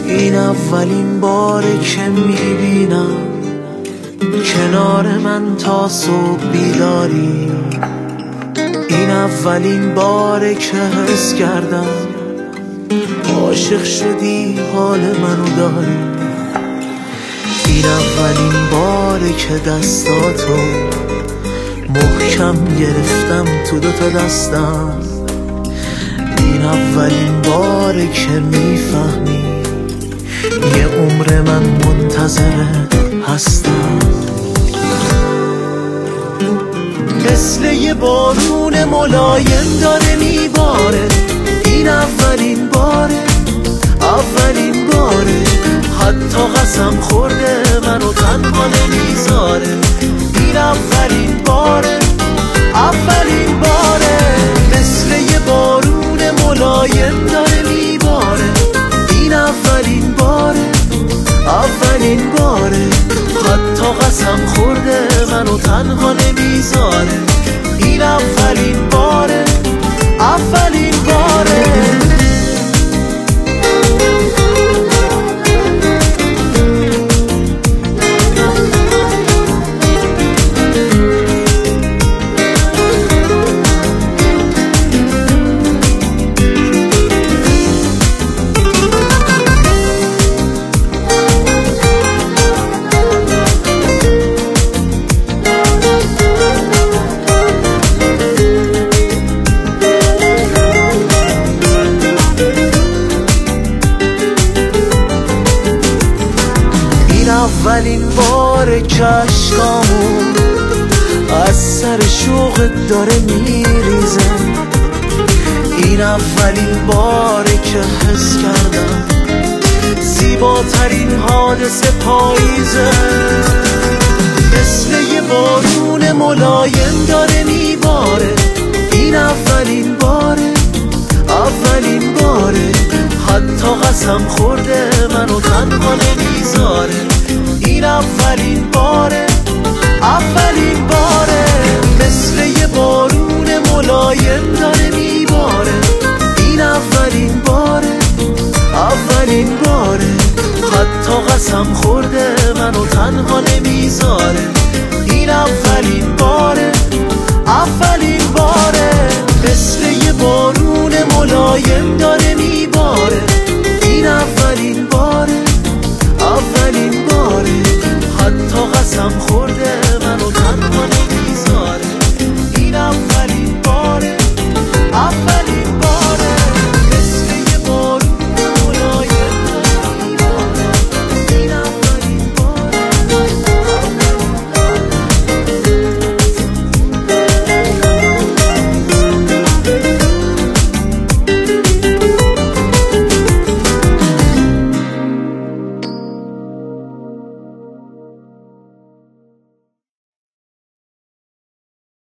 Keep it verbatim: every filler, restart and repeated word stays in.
این اولین باره که میبینم کنار من تا صبح بیداری. این اولین باره که حس کردم عاشق شدی حال منو داری. این اولین باره که دستاتو محکم گرفتم تو دوتا دستم. این اولین باره که میفهمی یه عمر من منتظرت هستم. مثل یه بارون ملایم داره میباره. این اولین باره، اولین باره، حتی قسم خورده منو تنها نمیذاره. این اولین باره، اولین باره، مثل یه بارون ملایم داره میباره. این اولین باره، اولین باره، حتی قسم خورده منو تنها نمیذاره. این اولین باره، اولین باره. اولین باره که عشقامون از سر شوقت داره میریزه. این اولین باره که حس کردم زیباترین حادثه پاییزه. مثل یه بارون ملایم داره میباره. این اولین باره، اولین باره، حتی قسم خورده منو تنها نمیذاره. این اولین باره، اولین باره، مثل یه بارون ملایم داره میباره. این اولین باره، اولین باره، حتی قسم خورده منو تنها نمیذاره.